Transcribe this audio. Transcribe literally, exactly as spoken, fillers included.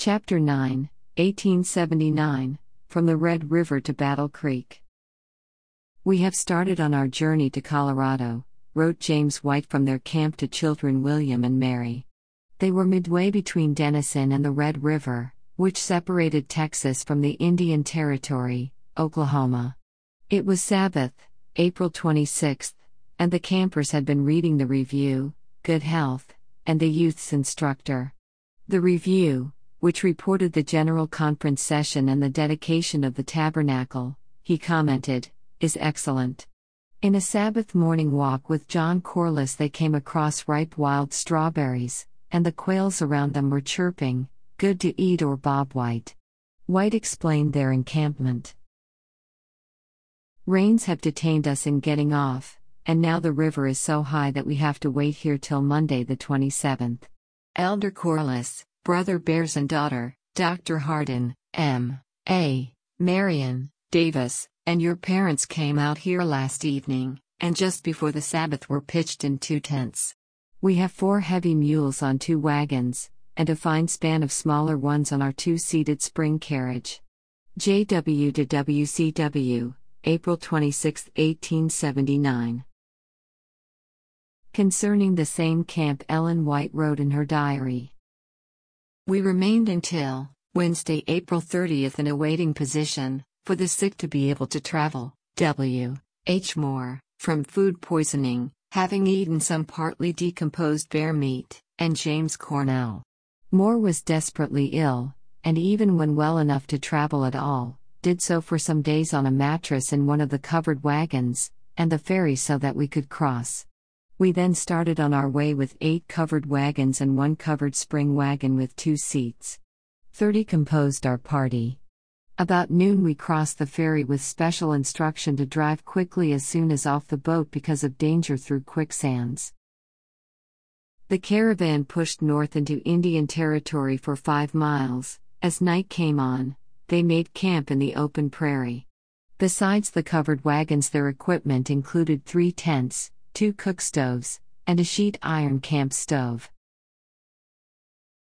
Chapter nine, eighteen seventy-nine, From the Red River to Battle Creek. We have started on our journey to Colorado, wrote James White from their camp to children William and Mary. They were midway between Denison and the Red River, which separated Texas from the Indian Territory, Oklahoma. It was Sabbath, April twenty-sixth, and the campers had been reading the Review, Good Health, and the Youth's Instructor. The Review, which reported the General Conference session and the dedication of the Tabernacle, he commented, is excellent. In a Sabbath morning walk with John Corliss they came across ripe wild strawberries, and the quails around them were chirping, good to eat or Bob White. White explained their encampment. Rains have detained us in getting off, and now the river is so high that we have to wait here till Monday the twenty-seventh. Elder Corliss, Brother Bears and daughter, Doctor Hardin, M A, Marion, Davis, and your parents came out here last evening, and just before the Sabbath were pitched in two tents. We have four heavy mules on two wagons, and a fine span of smaller ones on our two-seated spring carriage. J W to W C W, April twenty-sixth, eighteen seventy-nine. Concerning the same camp Ellen White wrote in her diary. We remained until Wednesday, April thirtieth in a waiting position, for the sick to be able to travel. W H Moore, from food poisoning, having eaten some partly decomposed bear meat, and James Cornell. Moore was desperately ill, and even when well enough to travel at all, did so for some days on a mattress in one of the covered wagons, and the ferry so that we could cross. We then started on our way with eight covered wagons and one covered spring wagon with two seats. Thirty composed our party. About noon we crossed the ferry with special instruction to drive quickly as soon as off the boat because of danger through quicksands. The caravan pushed north into Indian Territory for five miles. As night came on, they made camp in the open prairie. Besides the covered wagons, their equipment included three tents, two cook stoves, and a sheet iron camp stove.